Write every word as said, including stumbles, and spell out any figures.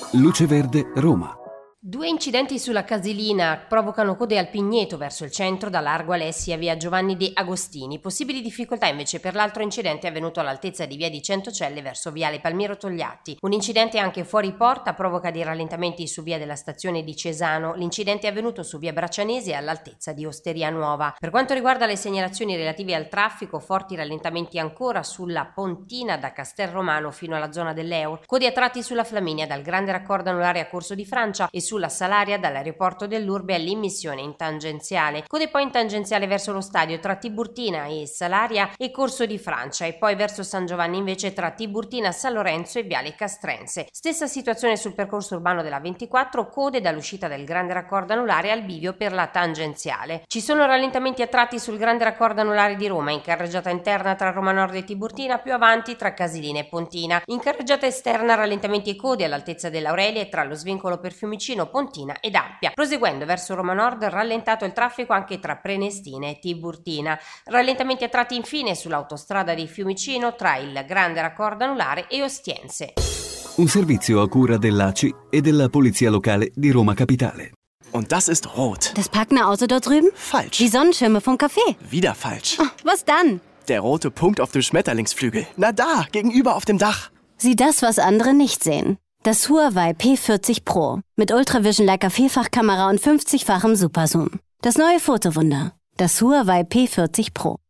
Luce Verde, Roma. Due incidenti sulla Casilina provocano code al Pigneto verso il centro da Largo Alessi a via Giovanni De Agostini. Possibili difficoltà invece per l'altro incidente avvenuto all'altezza di via di Centocelle verso viale Palmiro Togliatti. Un incidente anche fuori porta provoca dei rallentamenti su via della stazione di Cesano. L'incidente è avvenuto su via Braccianesi all'altezza di Osteria Nuova. Per quanto riguarda le segnalazioni relative al traffico, forti rallentamenti ancora sulla Pontina da Castelromano fino alla zona dell'Eur, code a tratti sulla Flaminia dal grande raccordo anulare a Corso di Francia e sulla Salaria dall'aeroporto dell'Urbe all'immissione in tangenziale, code poi in tangenziale verso lo stadio tra Tiburtina e Salaria e Corso di Francia e poi verso San Giovanni invece tra Tiburtina, San Lorenzo e viale Castrense. Stessa situazione sul percorso urbano della ventiquattro, code dall'uscita del grande raccordo anulare al bivio per la tangenziale. Ci sono rallentamenti a tratti sul grande raccordo anulare di Roma, in carreggiata interna tra Roma Nord e Tiburtina, più avanti tra Casilina e Pontina. In carreggiata esterna rallentamenti e code all'altezza dell'Aurelia e tra lo svincolo per Fiumicino, Pontina ed Appia. Proseguendo verso Roma Nord, rallentato il traffico anche tra Prenestina e Tiburtina. Rallentamenti a tratti infine sull'autostrada di Fiumicino tra il grande raccordo anulare e Ostiense. Un servizio a cura dell'A C I e della Polizia Locale di Roma Capitale. Und das ist rot. Das parkende Auto dort drüben? Falsch. Die Sonnenschirme vom Café? Wieder falsch. Oh, was dann? Der rote Punkt auf dem Schmetterlingsflügel. Na da, gegenüber auf dem Dach. Sieh das, was andere nicht sehen. Das Huawei P vierzig Pro mit Ultravision Leica Vielfachkamera und fünfzigfachem Superzoom. Das neue Fotowunder. Das Huawei P vierzig Pro.